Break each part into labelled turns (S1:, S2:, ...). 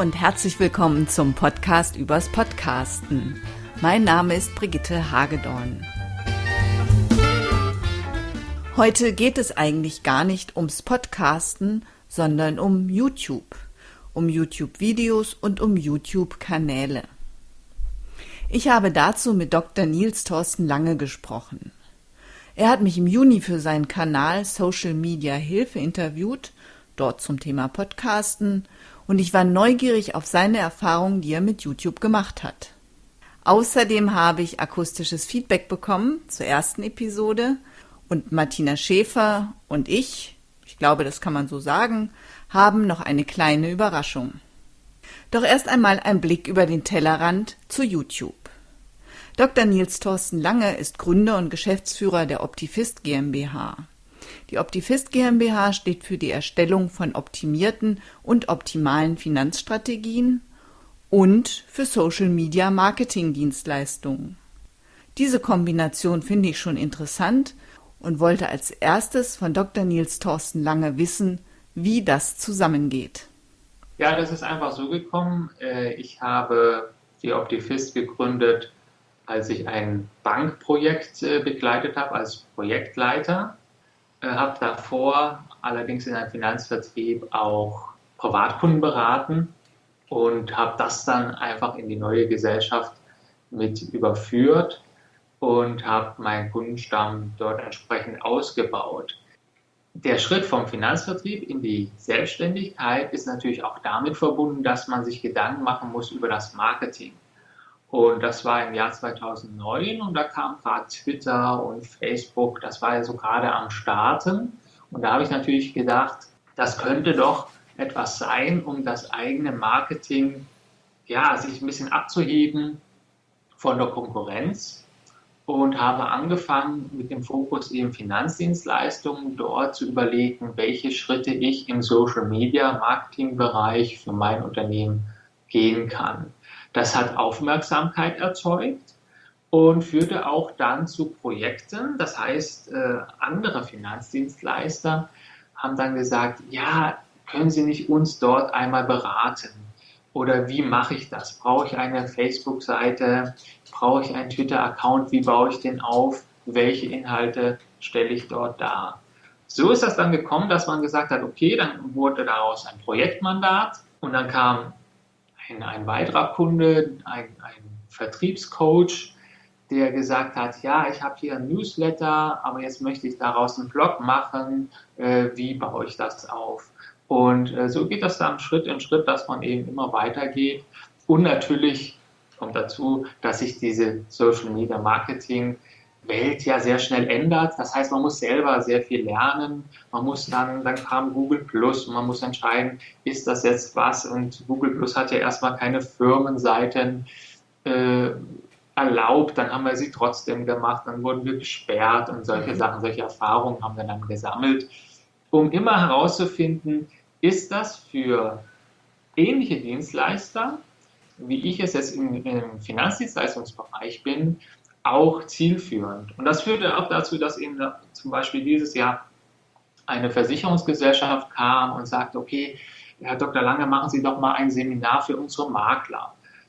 S1: und herzlich willkommen zum Podcast übers Podcasten. Mein Name ist Brigitte Hagedorn. Heute geht es eigentlich gar nicht ums Podcasten, sondern um YouTube. Um YouTube-Videos und um YouTube-Kanäle. Ich habe dazu mit Dr. Niels Thorsten Lange gesprochen. Er hat mich im Juni für seinen Kanal Social Media Hilfe interviewt, dort zum Thema Podcasten, und ich war neugierig auf seine Erfahrungen, die er mit YouTube gemacht hat. Außerdem habe ich akustisches Feedback bekommen zur ersten Episode und Martina Schäfer und ich glaube, das kann man so sagen, haben noch eine kleine Überraschung. Doch erst einmal ein Blick über den Tellerrand zu YouTube. Dr. Niels Thorsten Lange ist Gründer und Geschäftsführer der Optifist GmbH. Die Optifist GmbH steht für die Erstellung von optimierten und optimalen Finanzstrategien und für Social-Media-Marketing-Dienstleistungen. Diese Kombination finde ich schon interessant und wollte als erstes von Dr. Niels Thorsten Lange wissen, wie das zusammengeht.
S2: Ja, das ist einfach so gekommen. Ich habe die Optifist gegründet, als ich ein Bankprojekt begleitet habe als Projektleiter. Habe davor allerdings in einem Finanzvertrieb auch Privatkunden beraten und habe das dann einfach in die neue Gesellschaft mit überführt und habe meinen Kundenstamm dort entsprechend ausgebaut. Der Schritt vom Finanzvertrieb in die Selbstständigkeit ist natürlich auch damit verbunden, dass man sich Gedanken machen muss über das Marketing. Und das war im Jahr 2009 und da kam gerade Twitter und Facebook, das war ja so gerade am Starten. Und da habe ich natürlich gedacht, das könnte doch etwas sein, um das eigene Marketing, ja, sich ein bisschen abzuheben von der Konkurrenz. Und habe angefangen mit dem Fokus eben Finanzdienstleistungen dort zu überlegen, welche Schritte ich im Social-Media-Marketing-Bereich für mein Unternehmen gehen kann. Das hat Aufmerksamkeit erzeugt und führte auch dann zu Projekten. Das heißt, andere Finanzdienstleister haben dann gesagt, ja, können Sie nicht uns dort einmal beraten? Oder wie mache ich das? Brauche ich eine Facebook-Seite? Brauche ich einen Twitter-Account? Wie baue ich den auf? Welche Inhalte stelle ich dort dar? So ist das dann gekommen, dass man gesagt hat, okay, dann wurde daraus ein Projektmandat und dann kam ein weiterer Kunde, ein Vertriebscoach, der gesagt hat, ja, ich habe hier ein Newsletter, aber jetzt möchte ich daraus einen Blog machen, wie baue ich das auf? Und so geht das dann Schritt in Schritt, dass man eben immer weitergeht. Und natürlich kommt dazu, dass sich diese Social Media Marketing Welt ja sehr schnell ändert. Das heißt, man muss selber sehr viel lernen. Man muss dann kam Google Plus und man muss entscheiden, ist das jetzt was? Und Google Plus hat ja erstmal keine Firmenseiten erlaubt. Dann haben wir sie trotzdem gemacht. Dann wurden wir gesperrt und solche Sachen, solche Erfahrungen haben wir dann gesammelt, um immer herauszufinden, ist das für ähnliche Dienstleister, wie ich es jetzt im Finanzdienstleistungsbereich bin, auch zielführend. Und das führte auch dazu, dass eben zum Beispiel dieses Jahr eine Versicherungsgesellschaft kam und sagte, okay, Herr Dr. Lange, machen Sie doch mal ein Seminar für unsere Makler.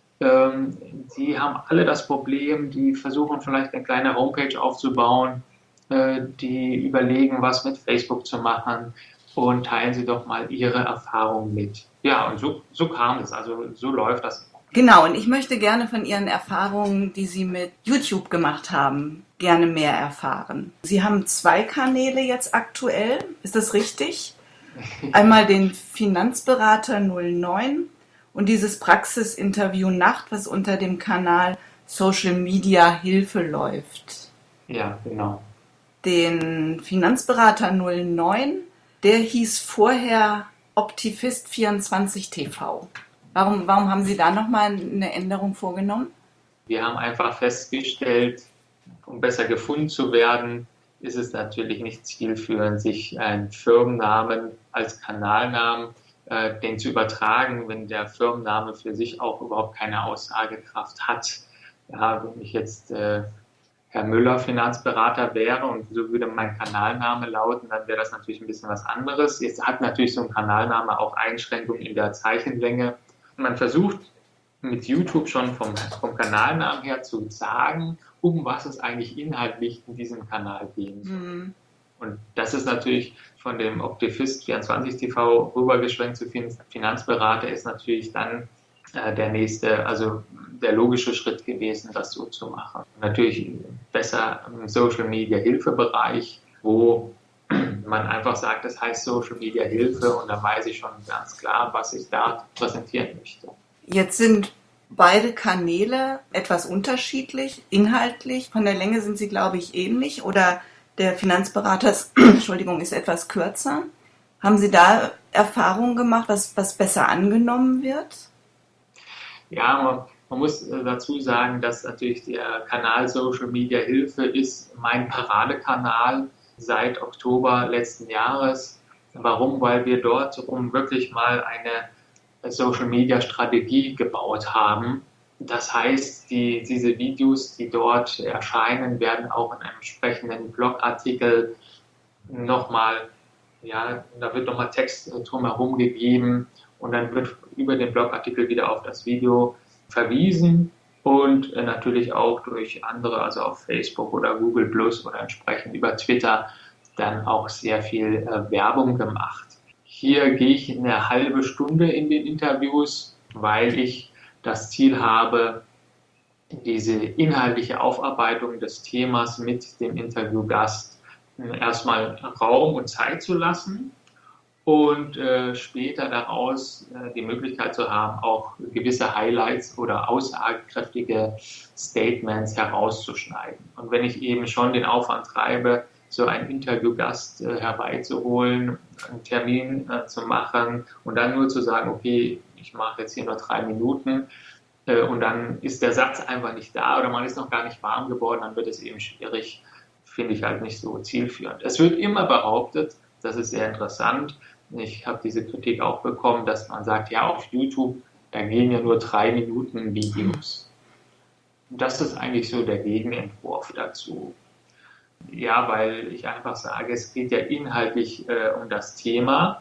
S2: Die haben alle das Problem, die versuchen vielleicht eine kleine Homepage aufzubauen, die überlegen, was mit Facebook zu machen und teilen Sie doch mal Ihre Erfahrungen mit. Ja, und so kam es, also so läuft das.
S1: Genau, und ich möchte gerne von Ihren Erfahrungen, die Sie mit YouTube gemacht haben, gerne mehr erfahren. Sie haben 2 Kanäle jetzt aktuell, ist das richtig? Einmal den Finanzberater 09 und dieses Praxisinterview Nacht, was unter dem Kanal Social Media Hilfe läuft.
S2: Ja, genau.
S1: Den Finanzberater 09, der hieß vorher Optifist 24 TV. Warum haben Sie da nochmal eine Änderung vorgenommen?
S2: Wir haben einfach festgestellt, um besser gefunden zu werden, ist es natürlich nicht zielführend, sich einen Firmennamen als Kanalnamen den zu übertragen, wenn der Firmenname für sich auch überhaupt keine Aussagekraft hat. Ja, wenn ich jetzt Herr Müller Finanzberater wäre und so würde mein Kanalname lauten, dann wäre das natürlich ein bisschen was anderes. Jetzt hat natürlich so ein Kanalname auch Einschränkungen in der Zeichenlänge. man versucht mit YouTube schon vom Kanalnamen her zu sagen, um was es eigentlich inhaltlich in diesem Kanal gehen soll. Mhm. Und das ist natürlich von dem Optifist24 TV rübergeschwenkt zu Finanzberater, ist natürlich dann der nächste, also der logische Schritt gewesen, das so zu machen. Natürlich besser im Social Media Hilfebereich, wo man einfach sagt, das heißt Social Media Hilfe und dann weiß ich schon ganz klar, was ich da präsentieren möchte.
S1: Jetzt sind beide Kanäle etwas unterschiedlich, inhaltlich. Von der Länge sind sie, glaube ich, ähnlich oder der Finanzberater Entschuldigung, ist etwas kürzer. Haben Sie da Erfahrungen gemacht, was besser angenommen wird?
S2: Ja, man muss dazu sagen, dass natürlich der Kanal Social Media Hilfe ist mein Paradekanal seit Oktober letzten Jahres. Warum? Weil wir dort wirklich mal eine Social Media Strategie gebaut haben. Das heißt, diese Videos, die dort erscheinen, werden auch in einem entsprechenden Blogartikel nochmal, ja, da wird nochmal Text drumherum gegeben und dann wird über den Blogartikel wieder auf das Video verwiesen und natürlich auch durch andere, also auf Facebook oder Google Plus oder entsprechend über Twitter dann auch sehr viel Werbung gemacht. Hier gehe ich eine halbe Stunde in den Interviews, weil ich das Ziel habe, diese inhaltliche Aufarbeitung des Themas mit dem Interviewgast erstmal Raum und Zeit zu lassen und später daraus die Möglichkeit zu haben, auch gewisse Highlights oder aussagekräftige Statements herauszuschneiden. Und wenn ich eben schon den Aufwand treibe, so einen Interviewgast herbeizuholen, einen Termin zu machen und dann nur zu sagen, okay, ich mache jetzt hier nur 3 Minuten und dann ist der Satz einfach nicht da oder man ist noch gar nicht warm geworden, dann wird es eben schwierig, finde ich halt nicht so zielführend. Es wird immer behauptet, das ist sehr interessant, ich habe diese Kritik auch bekommen, dass man sagt, ja, auf YouTube, da gehen ja nur 3 Minuten Videos. Das ist eigentlich so der Gegenentwurf dazu. Ja, weil ich einfach sage, es geht ja inhaltlich um das Thema.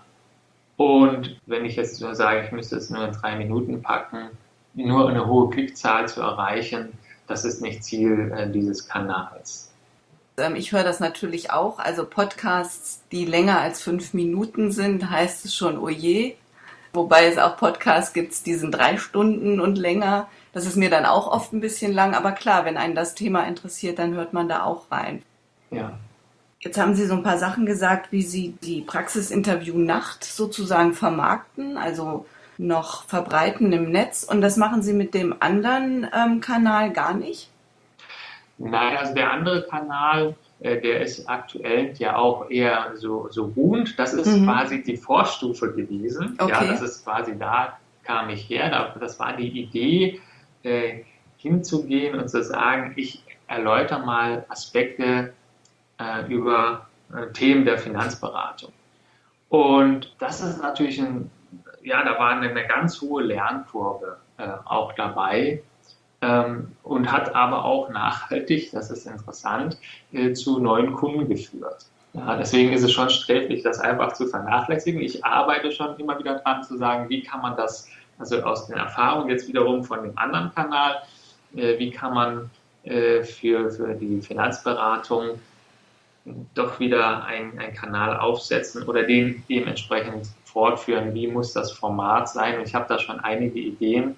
S2: Und wenn ich jetzt nur sage, ich müsste es nur in 3 Minuten packen, nur eine hohe Klickzahl zu erreichen, das ist nicht Ziel dieses Kanals.
S1: Ich höre das natürlich auch. Also Podcasts, die länger als 5 Minuten sind, heißt es schon, oh je. Wobei es auch Podcasts gibt, die sind 3 Stunden und länger. Das ist mir dann auch oft ein bisschen lang. Aber klar, wenn einen das Thema interessiert, dann hört man da auch rein.
S2: Ja.
S1: Jetzt haben Sie so ein paar Sachen gesagt, wie Sie die Praxisinterview-Nacht sozusagen vermarkten, also noch verbreiten im Netz. Und das machen Sie mit dem anderen Kanal gar nicht?
S2: Nein, also der andere Kanal, der ist aktuell ja auch eher so ruhend. Das ist quasi die Vorstufe gewesen. Okay. Ja, das ist quasi, da kam ich her. Das war die Idee, hinzugehen und zu sagen, ich erläutere mal Aspekte über Themen der Finanzberatung. Und das ist natürlich da war eine ganz hohe Lernkurve auch dabei und hat aber auch nachhaltig, das ist interessant, zu neuen Kunden geführt. Ja, deswegen ist es schon sträflich, das einfach zu vernachlässigen. Ich arbeite schon immer wieder dran zu sagen, wie kann man das, also aus den Erfahrungen jetzt wiederum von dem anderen Kanal, wie kann man für die Finanzberatung doch wieder einen Kanal aufsetzen oder den dementsprechend fortführen, wie muss das Format sein. Und ich habe da schon einige Ideen,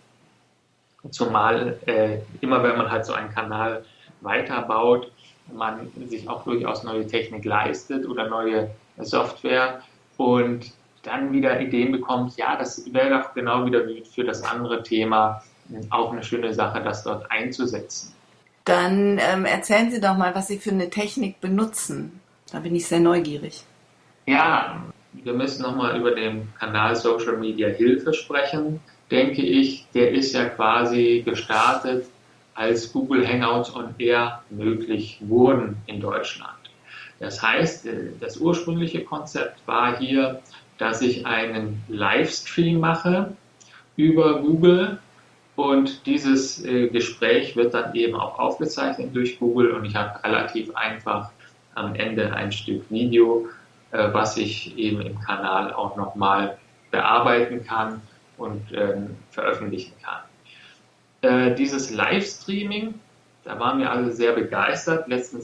S2: zumal immer wenn man halt so einen Kanal weiterbaut, man sich auch durchaus neue Technik leistet oder neue Software und dann wieder Ideen bekommt, ja, das wäre doch genau wieder wie für das andere Thema auch eine schöne Sache, das dort einzusetzen.
S1: Dann erzählen Sie doch mal, was Sie für eine Technik benutzen. Da bin ich sehr neugierig.
S2: Ja, wir müssen nochmal über den Kanal Social Media Hilfe sprechen, denke ich. Der ist ja quasi gestartet, als Google Hangouts on Air möglich wurden in Deutschland. Das heißt, das ursprüngliche Konzept war hier, dass ich einen Livestream mache über Google und dieses Gespräch wird dann eben auch aufgezeichnet durch Google und ich habe relativ einfach am Ende ein Stück Video, was ich eben im Kanal auch nochmal bearbeiten kann und veröffentlichen kann. Dieses Livestreaming, da waren wir alle sehr begeistert letzten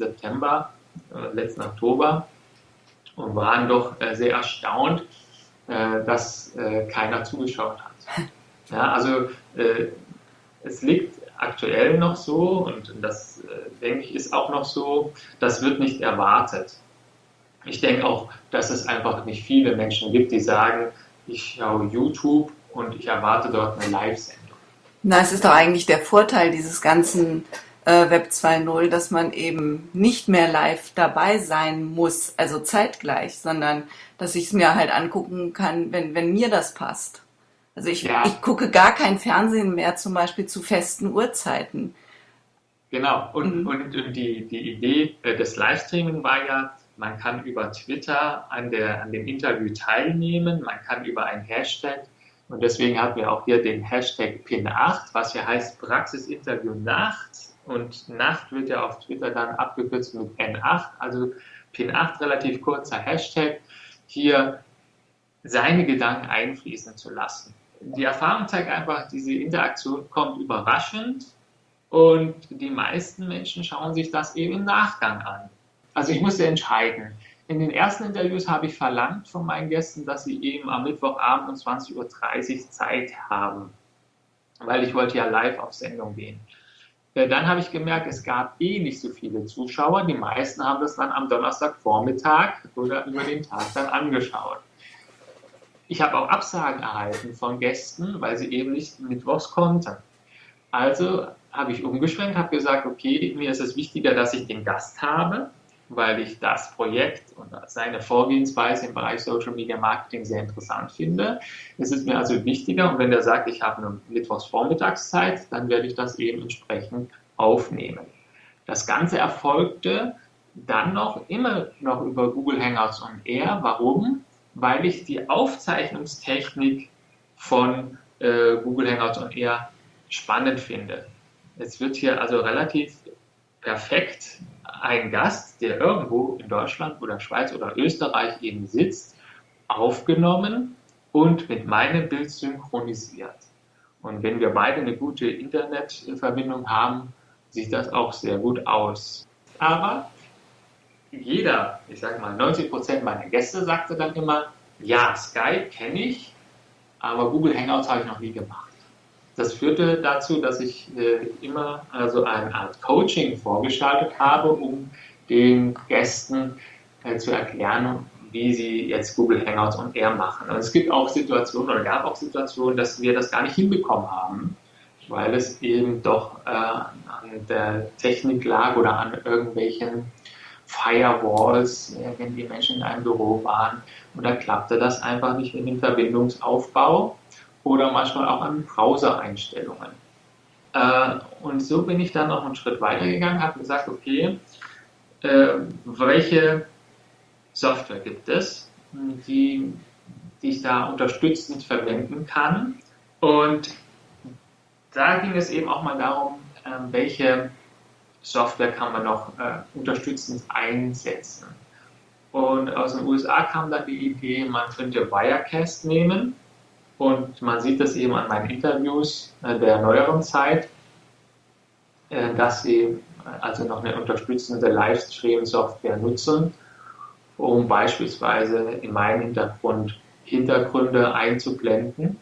S2: Oktober und waren doch sehr erstaunt, dass keiner zugeschaut hat. Ja, also es liegt aktuell noch so und das denke ich ist auch noch so, das wird nicht erwartet. Ich denke auch, dass es einfach nicht viele Menschen gibt, die sagen, ich schaue YouTube und ich erwarte dort eine Live-Sendung.
S1: Na, es ist doch eigentlich der Vorteil dieses ganzen Web 2.0, dass man eben nicht mehr live dabei sein muss, also zeitgleich, sondern dass ich es mir halt angucken kann, wenn mir das passt. Also ich gucke gar kein Fernsehen mehr, zum Beispiel zu festen Uhrzeiten.
S2: Genau, und die Idee des Livestreaming war ja, man kann über Twitter an dem Interview teilnehmen, man kann über einen Hashtag, und deswegen hatten wir auch hier den Hashtag Pin8, was ja heißt Praxisinterview Nacht, und Nacht wird ja auf Twitter dann abgekürzt mit N8, also Pin8, relativ kurzer Hashtag, hier seine Gedanken einfließen zu lassen. Die Erfahrung zeigt einfach, diese Interaktion kommt überraschend und die meisten Menschen schauen sich das eben im Nachgang an. Also ich musste entscheiden. In den ersten Interviews habe ich verlangt von meinen Gästen, dass sie eben am Mittwochabend um 20.30 Uhr Zeit haben, weil ich wollte ja live auf Sendung gehen. Dann habe ich gemerkt, es gab nicht so viele Zuschauer. Die meisten haben das dann am Donnerstagvormittag oder über den Tag dann angeschaut. Ich habe auch Absagen erhalten von Gästen, weil sie eben nicht mittwochs konnten. Also habe ich umgeschwenkt, habe gesagt, okay, mir ist es wichtiger, dass ich den Gast habe, weil ich das Projekt und seine Vorgehensweise im Bereich Social Media Marketing sehr interessant finde. Es ist mir also wichtiger, und wenn der sagt, ich habe eine Mittwochsvormittagszeit, dann werde ich das eben entsprechend aufnehmen. Das Ganze erfolgte dann immer noch über Google Hangouts on Air. Warum? Weil ich die Aufzeichnungstechnik von Google Hangouts on Air spannend finde. Es wird hier also relativ perfekt ein Gast, der irgendwo in Deutschland oder Schweiz oder Österreich eben sitzt, aufgenommen und mit meinem Bild synchronisiert. Und wenn wir beide eine gute Internetverbindung haben, sieht das auch sehr gut aus. Aber jeder, ich sage mal 90% meiner Gäste sagte dann immer, ja, Skype kenne ich, aber Google Hangouts habe ich noch nie gemacht. Das führte dazu, dass ich immer also eine Art Coaching vorgeschaltet habe, um den Gästen zu erklären, wie sie jetzt Google Hangouts on Air machen. Und es gibt auch Situationen, oder gab auch Situationen, dass wir das gar nicht hinbekommen haben, weil es eben doch an der Technik lag oder an irgendwelchen Firewalls, wenn die Menschen in einem Büro waren. Und da klappte das einfach nicht in dem Verbindungsaufbau oder manchmal auch an Browser-Einstellungen. Und so bin ich dann noch einen Schritt weitergegangen, habe gesagt, okay, welche Software gibt es, die ich da unterstützend verwenden kann. Und da ging es eben auch mal darum, welche Software kann man noch unterstützend einsetzen. Und aus den USA kam dann die Idee, man könnte Wirecast nehmen. Und man sieht das eben an meinen Interviews der neueren Zeit, dass sie also noch eine unterstützende Livestream-Software nutzen, um beispielsweise in meinem Hintergrund Hintergründe einzublenden.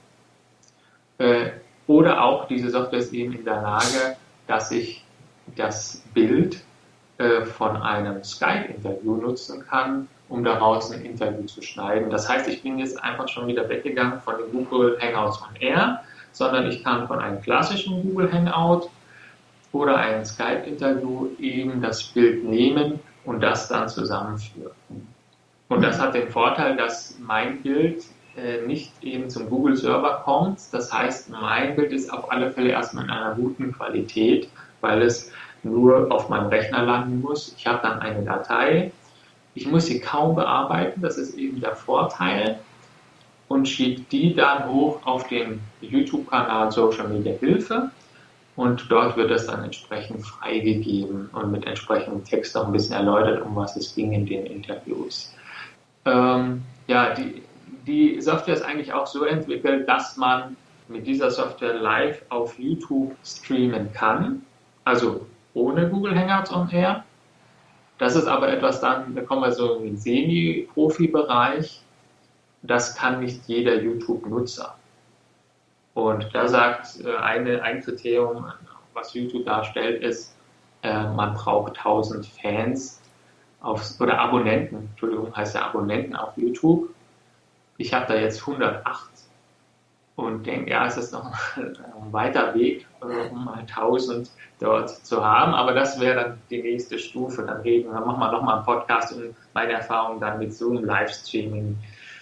S2: Oder auch diese Software ist eben in der Lage, dass ich das Bild von einem Skype-Interview nutzen kann, um daraus ein Interview zu schneiden. Das heißt, ich bin jetzt einfach schon wieder weggegangen von den Google Hangouts on Air, sondern ich kann von einem klassischen Google Hangout oder einem Skype-Interview eben das Bild nehmen und das dann zusammenführen. Und das hat den Vorteil, dass mein Bild nicht eben zum Google-Server kommt. Das heißt, mein Bild ist auf alle Fälle erstmal in einer guten Qualität, weil es nur auf meinem Rechner landen muss. Ich habe dann eine Datei. Ich muss sie kaum bearbeiten, das ist eben der Vorteil, und schiebe die dann hoch auf den YouTube-Kanal Social Media Hilfe, und dort wird es dann entsprechend freigegeben und mit entsprechendem Text auch ein bisschen erläutert, um was es ging in den Interviews. Die Die Software ist eigentlich auch so entwickelt, dass man mit dieser Software live auf YouTube streamen kann, also ohne Google Hangouts on Air. Das ist aber etwas dann, da kommen wir so in den Semi-Profi-Bereich, das kann nicht jeder YouTube-Nutzer. Und da sagt ein Kriterium, was YouTube darstellt, ist, man braucht 1000 Fans oder Abonnenten, Entschuldigung, heißt ja Abonnenten auf YouTube. Ich habe da jetzt 108 und denke, ja, es ist noch ein weiter Weg, um mal 1000 dort zu haben, aber das wäre dann die nächste Stufe. Dann machen wir nochmal einen Podcast, um meine Erfahrungen dann mit Zoom Livestreaming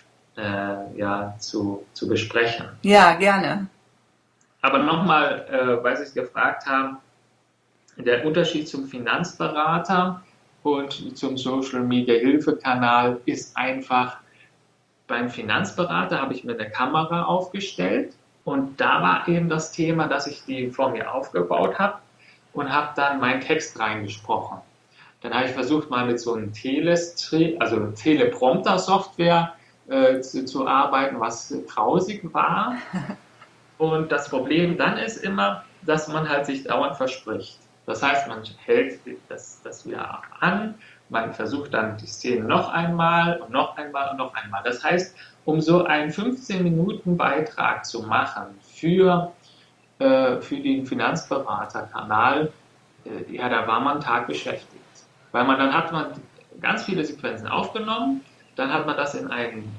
S2: zu besprechen.
S1: Ja, gerne.
S2: Aber nochmal, weil Sie es gefragt haben, der Unterschied zum Finanzberater und zum Social Media Hilfekanal ist einfach, beim Finanzberater habe ich mir eine Kamera aufgestellt und da war eben das Thema, dass ich die vor mir aufgebaut habe und habe dann meinen Text reingesprochen. Dann habe ich versucht, mal mit so einem Teleprompter-Software zu arbeiten, was grausig war. Und das Problem dann ist immer, dass man halt sich dauernd verspricht. Das heißt, man hält das wieder an, man versucht dann die Szene noch einmal und noch einmal und noch einmal. Das heißt, um so einen 15-Minuten-Beitrag zu machen für den Finanzberaterkanal, da war man einen Tag beschäftigt. Weil dann hat man ganz viele Sequenzen aufgenommen, dann hat man das in ein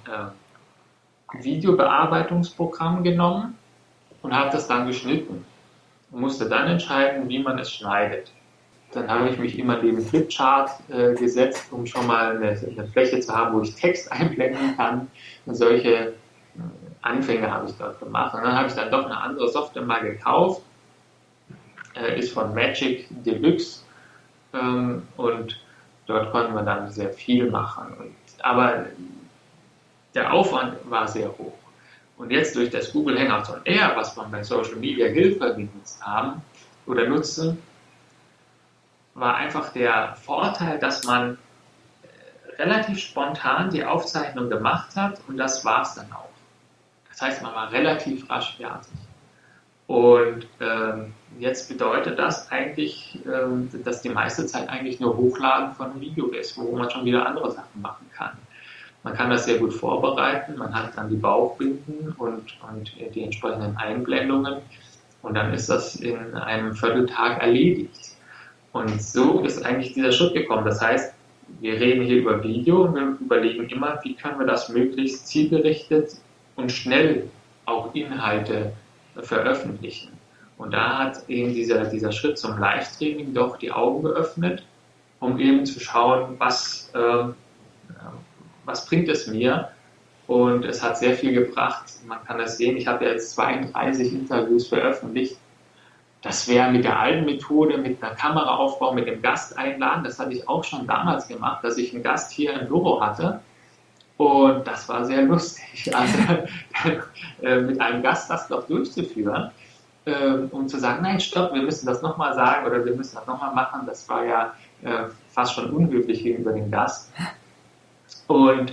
S2: Videobearbeitungsprogramm genommen und hat das dann geschnitten und musste dann entscheiden, wie man es schneidet. Dann habe ich mich immer neben Flipchart gesetzt, um schon mal eine Fläche zu haben, wo ich Text einblenden kann. Und solche Anfänge habe ich dort gemacht. Und dann habe ich dann doch eine andere Software mal gekauft, ist von Magic Deluxe. Und dort konnten wir dann sehr viel machen. Aber der Aufwand war sehr hoch. Und jetzt durch das Google Hangouts on Air, was wir bei Social Media Hilfe genutzt haben oder nutzen, war einfach der Vorteil, dass man relativ spontan die Aufzeichnung gemacht hat und das war es dann auch. Das heißt, man war relativ rasch fertig. Und jetzt bedeutet das eigentlich, dass die meiste Zeit eigentlich nur Hochladen von einem Video ist, wo man schon wieder andere Sachen machen kann. Man kann das sehr gut vorbereiten, man hat dann die Bauchbinden und die entsprechenden Einblendungen und dann ist das in einem Vierteltag erledigt. Und so ist eigentlich dieser Schritt gekommen. Das heißt, wir reden hier über Video und wir überlegen immer, wie können wir das möglichst zielgerichtet und schnell auch Inhalte veröffentlichen. Und da hat eben dieser Schritt zum Livestreaming doch die Augen geöffnet, um eben zu schauen, was bringt es mir? Und es hat sehr viel gebracht. Man kann das sehen, ich habe jetzt 32 Interviews veröffentlicht. Das wäre mit der alten Methode, mit einer Kameraaufbau, mit dem Gast einladen, das hatte ich auch schon damals gemacht, dass ich einen Gast hier im Büro hatte. Und das war sehr lustig, also mit einem Gast das doch durchzuführen, um zu sagen, nein, stopp, wir müssen das nochmal sagen oder wir müssen das nochmal machen. Das war ja fast schon unhöflich gegenüber dem Gast. Und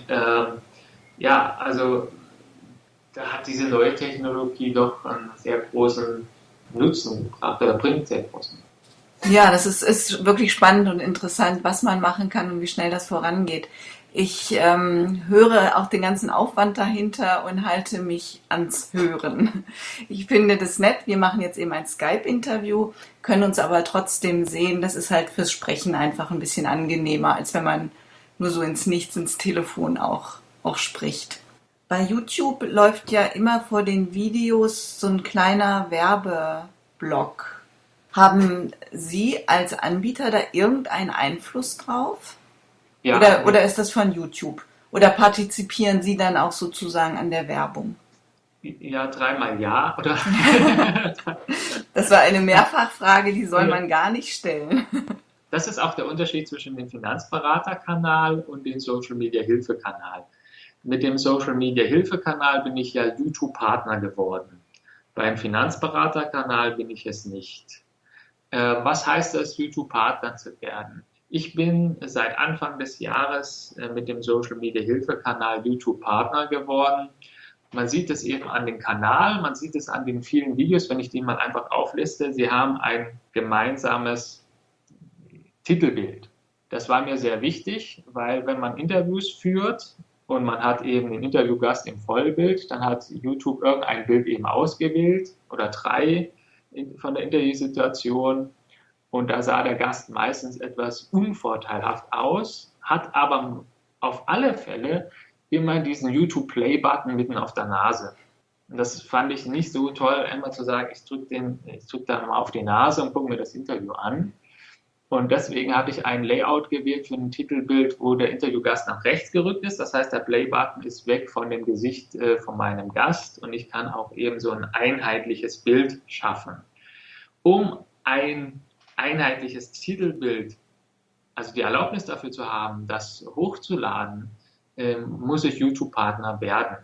S2: also da hat diese neue Technologie doch einen sehr großen Nutzen gebracht oder bringt sehr großen.
S1: Ja, das ist wirklich spannend und interessant, was man machen kann und wie schnell das vorangeht. Ich höre auch den ganzen Aufwand dahinter und halte mich ans Hören. Ich finde das nett. Wir machen jetzt eben ein Skype-Interview, können uns aber trotzdem sehen. Das ist halt fürs Sprechen einfach ein bisschen angenehmer, als wenn man nur so ins Nichts, ins Telefon auch spricht. Bei YouTube läuft ja immer vor den Videos so ein kleiner Werbeblock. Haben Sie als Anbieter da irgendeinen Einfluss drauf?
S2: Ja.
S1: Oder ist das von YouTube? Oder partizipieren Sie dann auch sozusagen an der Werbung?
S2: Ja, dreimal ja. Oder
S1: Das war eine Mehrfachfrage, die soll man gar nicht stellen.
S2: Das ist auch der Unterschied zwischen dem Finanzberaterkanal und dem Social Media Hilfekanal. Mit dem Social Media Hilfekanal bin ich ja YouTube-Partner geworden. Beim Finanzberaterkanal bin ich es nicht. Was heißt es, YouTube-Partner zu werden? Ich bin seit Anfang des Jahres mit dem Social Media Hilfekanal YouTube Partner geworden. Man sieht es eben an dem Kanal, man sieht es an den vielen Videos, wenn ich die mal einfach aufliste. Sie haben ein gemeinsames Titelbild. Das war mir sehr wichtig, weil wenn man Interviews führt und man hat eben den Interviewgast im Vollbild, dann hat YouTube irgendein Bild eben ausgewählt oder 3 von der Interviewsituation und da sah der Gast meistens etwas unvorteilhaft aus, hat aber auf alle Fälle immer diesen YouTube-Play-Button mitten auf der Nase. Und das fand ich nicht so toll, einmal zu sagen, ich drücke da mal auf die Nase und gucke mir das Interview an. Und deswegen habe ich ein Layout gewählt für ein Titelbild, wo der Interviewgast nach rechts gerückt ist. Das heißt, der Play-Button ist weg von dem Gesicht von meinem Gast und ich kann auch eben so ein einheitliches Bild schaffen. Um ein einheitliches Titelbild, also die Erlaubnis dafür zu haben, das hochzuladen, muss ich YouTube-Partner werden.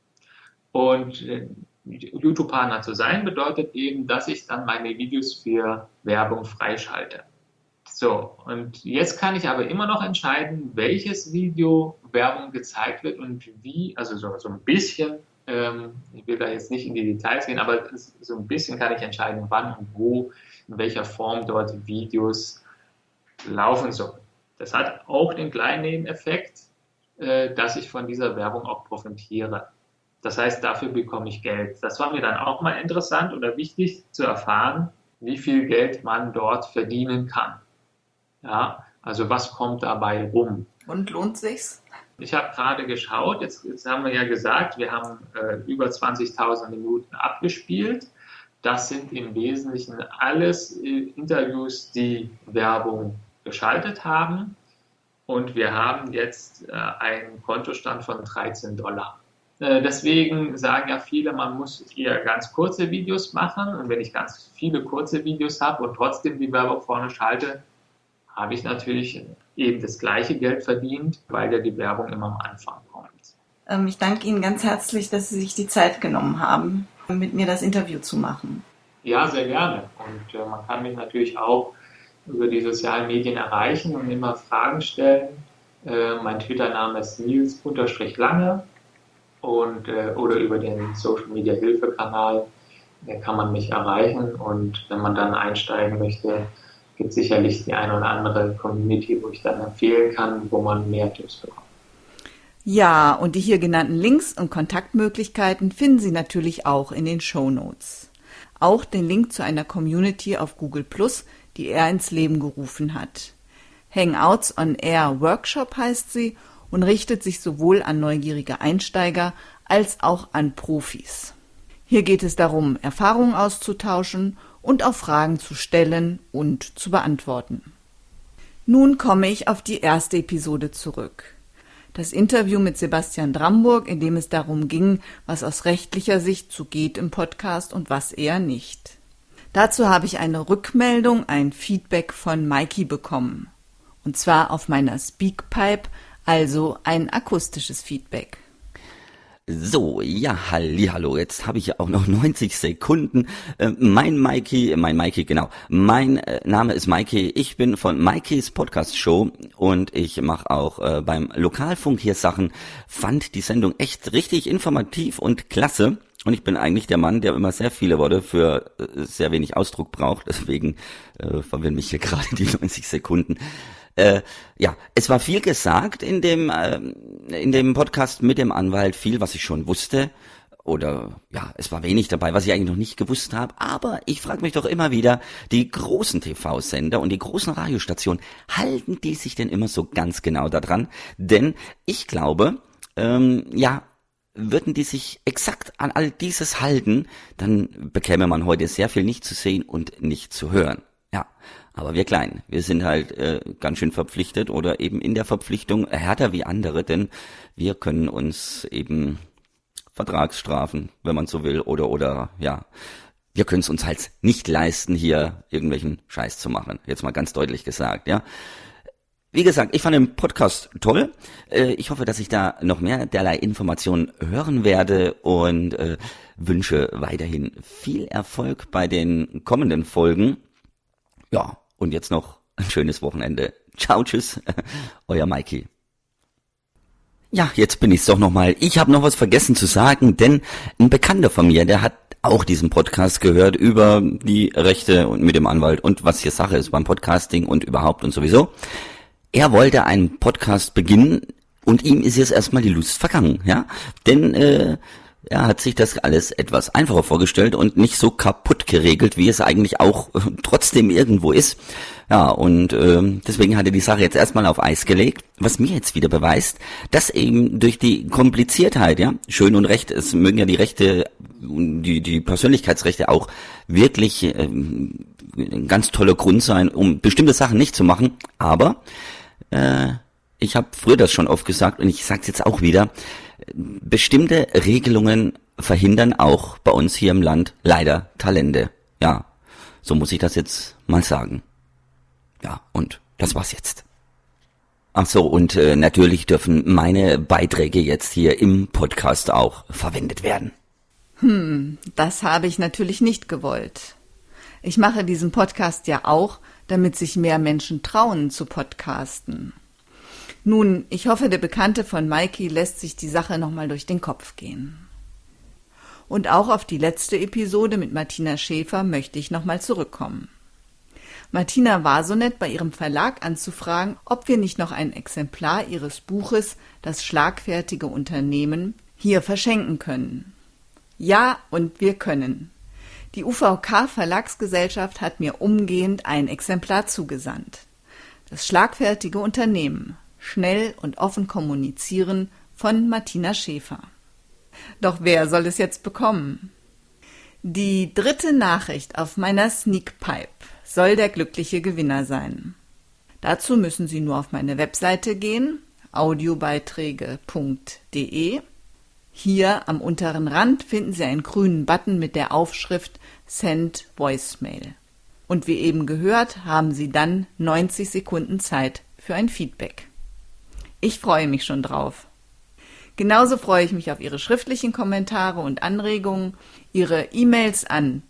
S2: Und YouTube-Partner zu sein bedeutet eben, dass ich dann meine Videos für Werbung freischalte. So, und jetzt kann ich aber immer noch entscheiden, welches Video Werbung gezeigt wird und wie, also so ein bisschen, ich will da jetzt nicht in die Details gehen, aber so ein bisschen kann ich entscheiden, wann und wo, in welcher Form dort Videos laufen sollen. Das hat auch den kleinen Nebeneffekt, dass ich von dieser Werbung auch profitiere. Das heißt, dafür bekomme ich Geld. Das war mir dann auch mal interessant oder wichtig zu erfahren, wie viel Geld man dort verdienen kann. Ja, also was kommt dabei rum?
S1: Und lohnt sich's?
S2: Ich habe gerade geschaut, jetzt haben wir ja gesagt, wir haben über 20.000 Minuten abgespielt. Das sind im Wesentlichen alles Interviews, die Werbung geschaltet haben. Und wir haben jetzt einen Kontostand von $13. Deswegen sagen ja viele, man muss eher ganz kurze Videos machen. Und wenn ich ganz viele kurze Videos habe und trotzdem die Werbung vorne schalte, habe ich natürlich eben das gleiche Geld verdient, weil ja die Werbung immer am Anfang kommt.
S1: Ich danke Ihnen ganz herzlich, dass Sie sich die Zeit genommen haben, mit mir das Interview zu machen.
S2: Ja, sehr gerne. Und man kann mich natürlich auch über die sozialen Medien erreichen und immer Fragen stellen. Mein Twitter-Name ist Nils_Lange und oder über den Social Media Hilfe-Kanal kann man mich erreichen. Und wenn man dann einsteigen möchte, gibt es sicherlich die eine oder andere Community, wo ich dann empfehlen kann, wo man mehr Tipps bekommt.
S1: Ja, und die hier genannten Links und Kontaktmöglichkeiten finden Sie natürlich auch in den Shownotes. Auch den Link zu einer Community auf Google+, die er ins Leben gerufen hat. Hangouts on Air Workshop heißt sie und richtet sich sowohl an neugierige Einsteiger als auch an Profis. Hier geht es darum, Erfahrungen auszutauschen und auch Fragen zu stellen und zu beantworten. Nun komme ich auf die erste Episode zurück. Das Interview mit Sebastian Dramburg, in dem es darum ging, was aus rechtlicher Sicht so geht im Podcast und was eher nicht. Dazu habe ich eine Rückmeldung, ein Feedback von Maiki bekommen. Und zwar auf meiner Speakpipe, also ein akustisches Feedback.
S3: So, ja, hallihallo, jetzt habe ich ja auch noch 90 Sekunden. Mein Name ist Maiki, ich bin von Maikis Podcast Show und ich mache auch beim Lokalfunk hier Sachen, fand die Sendung echt richtig informativ und klasse und ich bin eigentlich der Mann, der immer sehr viele Worte für sehr wenig Ausdruck braucht, deswegen verwirren mich hier gerade die 90 Sekunden. Ja, es war viel gesagt in dem Podcast mit dem Anwalt, viel, was ich schon wusste, oder ja, es war wenig dabei, was ich eigentlich noch nicht gewusst habe, aber ich frage mich doch immer wieder, die großen TV-Sender und die großen Radiostationen, halten die sich denn immer so ganz genau daran? Denn ich glaube, würden die sich exakt an all dieses halten, dann bekäme man heute sehr viel nicht zu sehen und nicht zu hören. Ja, aber wir Kleinen, wir sind halt ganz schön verpflichtet oder eben in der Verpflichtung härter wie andere, denn wir können uns eben Vertragsstrafen, wenn man so will, oder ja, wir können es uns halt nicht leisten, hier irgendwelchen Scheiß zu machen. Jetzt mal ganz deutlich gesagt, ja. Wie gesagt, ich fand den Podcast toll. Ich hoffe, dass ich da noch mehr derlei Informationen hören werde und wünsche weiterhin viel Erfolg bei den kommenden Folgen. Ja, und jetzt noch ein schönes Wochenende. Ciao, tschüss, euer Maiki. Ja, jetzt bin ich's doch nochmal. Ich habe noch was vergessen zu sagen, denn ein Bekannter von mir, der hat auch diesen Podcast gehört über die Rechte und mit dem Anwalt und was hier Sache ist beim Podcasting und überhaupt und sowieso. Er wollte einen Podcast beginnen und ihm ist jetzt erstmal die Lust vergangen, ja, denn er hat sich das alles etwas einfacher vorgestellt und nicht so kaputt geregelt, wie es eigentlich auch trotzdem irgendwo ist. Ja, und deswegen hat er die Sache jetzt erstmal auf Eis gelegt, was mir jetzt wieder beweist, dass eben durch die Kompliziertheit, ja, schön und recht, es mögen ja die Rechte, die Persönlichkeitsrechte auch wirklich ein ganz toller Grund sein, um bestimmte Sachen nicht zu machen, aber ich habe früher das schon oft gesagt und ich sage es jetzt auch wieder, bestimmte Regelungen verhindern auch bei uns hier im Land leider Talente. Ja, so muss ich das jetzt mal sagen. Ja, und das war's jetzt. Ach so, und natürlich dürfen meine Beiträge jetzt hier im Podcast auch verwendet werden.
S1: Das habe ich natürlich nicht gewollt. Ich mache diesen Podcast ja auch, damit sich mehr Menschen trauen zu podcasten. Nun, ich hoffe, der Bekannte von Maiki lässt sich die Sache nochmal durch den Kopf gehen. Und auch auf die letzte Episode mit Martina Schäfer möchte ich nochmal zurückkommen. Martina war so nett, bei ihrem Verlag anzufragen, ob wir nicht noch ein Exemplar ihres Buches »Das schlagfertige Unternehmen« hier verschenken können. Ja, und wir können. Die UVK Verlagsgesellschaft hat mir umgehend ein Exemplar zugesandt. »Das schlagfertige Unternehmen. Schnell und offen kommunizieren« von Martina Schäfer. Doch wer soll es jetzt bekommen? Die 3. Nachricht auf meiner Sneakpipe soll der glückliche Gewinner sein. Dazu müssen Sie nur auf meine Webseite gehen, audiobeiträge.de. Hier am unteren Rand finden Sie einen grünen Button mit der Aufschrift Send Voicemail. Und wie eben gehört, haben Sie dann 90 Sekunden Zeit für ein Feedback. Ich freue mich schon drauf. Genauso freue ich mich auf Ihre schriftlichen Kommentare und Anregungen, Ihre E-Mails an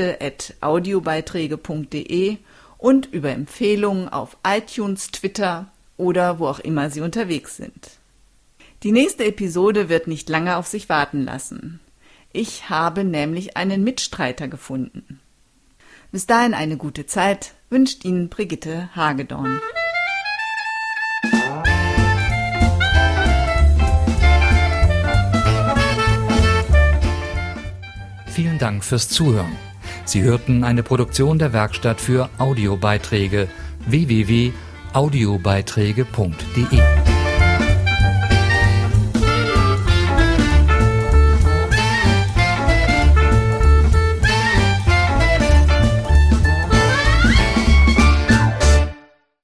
S1: brigitte@audiobeiträge.de und über Empfehlungen auf iTunes, Twitter oder wo auch immer Sie unterwegs sind. Die nächste Episode wird nicht lange auf sich warten lassen. Ich habe nämlich einen Mitstreiter gefunden. Bis dahin eine gute Zeit, wünscht Ihnen Brigitte Hagedorn.
S4: Vielen Dank fürs Zuhören. Sie hörten eine Produktion der Werkstatt für Audiobeiträge www.audiobeiträge.de.